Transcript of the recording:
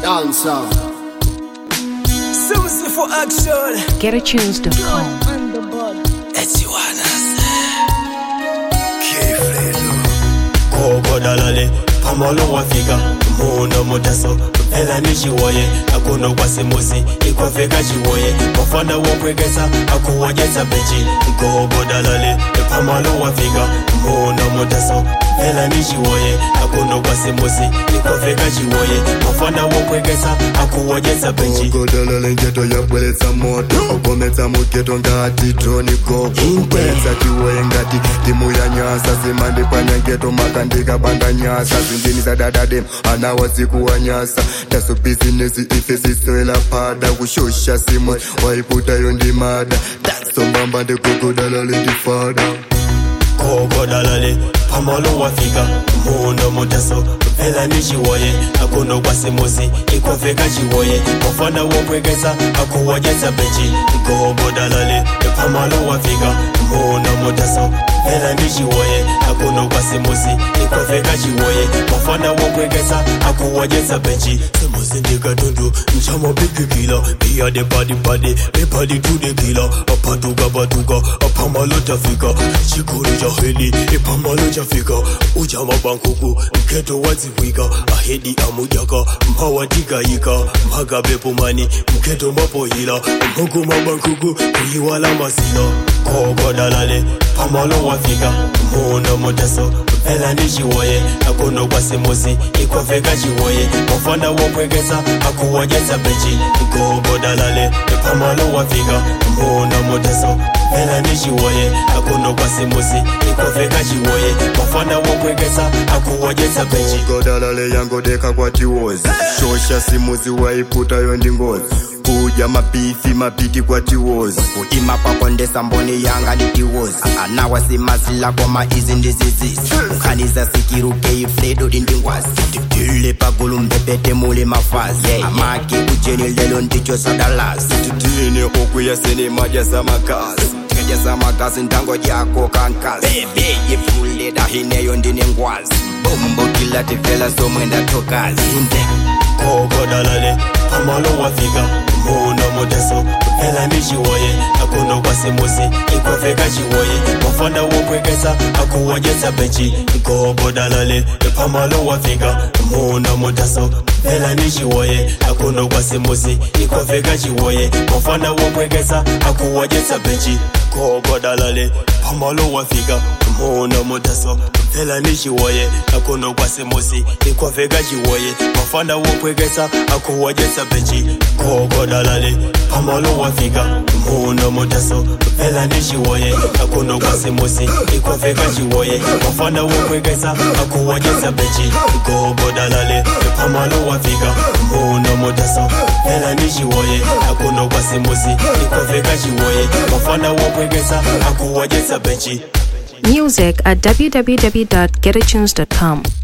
Dancer. Susie for action. GetAtunes.com. Koko dalale, pamalo wafika, muno mutaso, ela nishiwoye, akuno kwasi musi, ikwafika chiwoye, wafanda wokwegesa, akuwajesa pechi. Koko dalale, pamalo wafika, muno mutaso, ela nishiwoye, akuno kwasi musi, ikwafika chiwoye, wafanda wokwegesa, akuwajesa pechi. Koko dalale ngeto ya pweleza moto, okomeza mugeto ngati droni koko. Pweleza chiwoye ngati timu ya nyasa, simandi panya ngeto makandika banda nyasa. Zindini za dadadem, anawa siku wa nyasa. Taso business ife sisoela pada, kushosha simu, waiputa yondi mada. Taso mbamba de koko dalale ndi fada. Koko dalale, pamalo wafika, muno mutaso, ela nishiwoye, akuno kwasi musi, ikwafika chiwoye, wafanda wokwegesa, akuwajesa pechi. Koko dalale, pamalo wafika, muno mutaso, ela nishiwoye, akuno kwasi musi, ikwafika chiwoye, wafanda wokwegesa, akuwajesa pechi. Semusi ndika tundu, nchama bigi kila, pia de body, me body to the killer. Apatuka, apamalo tafika, chikuru heli, ipamalo chafika, ujama bankuku, mketo waziwika, ahedi amujaka, mhawatika yika, mhagabe pumani, mketo mapohila, mhukuma bankuku, kuyiwala masila. Koko dalale, pamalo wafika, muno mutaso, ela nishiwoye, akuno kwasi musi, ikwafika chiwoye, wafanda wokwegesa, akuwajesa pechi. Koko dalale, pamalo wafika, muno mutaso, ela nishiwoye, akuno kwasi musi, ikwafika chiwoye, wafanda wokwegesa, akuwajesa pechi. Koko dalale yango deka kwa tiwozi, shosha simuzi waiputa yondi ngozi. Kuja mabifi mabiti kwa tiwozi, kuima pakondesa mboni yanga ni tiwozi. Anawa simazila kwa maizi ndizizisi, mkhaniza sikiruke ifledo dindingwazi. Tile pagulu mbepete mule mafazi, amaki ujeni lelo ndicho sadalasi. Tutine okuya sene maja za makazi, keja za makazi ndango jako kankazi. Bebe yepule dahineyo ndine ngwazi, bombo kila tifela so mwenda tokazi. Koko dalale, pamalo wafika, muno mutaso, ela nishiwoye, akuno kwasi musi, ikwafika chiwoye, wafanda wokwegesa, akuwajesa pechi. Koko dalale, pamalo wafika, muno mutaso, ela nishiwoye, akuno kwasi musi, ikwafika chiwoye, wafanda wokwegesa, akuwajesa pechi. Koko dalale, pamalo wafika, muno mutaso, ela nishiwoye, akuno kwasi musi, ikwafika chiwoye, wafanda wokwegesa, akuwajesa pechi. Koko dalale, pamalo wafika, muno mutaso, ela nishiwoye, akuno kwasi musi, ikwafika chiwoye, wafanda wokwegesa, akuwajesa pechi. Koko dalale, pamalo wafika, muno mutaso, ela nishiwoye, akuno kwasi musi, ikwafika chiwoye, wafanda wokwegesa, akuwajesa pechi. Music at www.getatunes.com.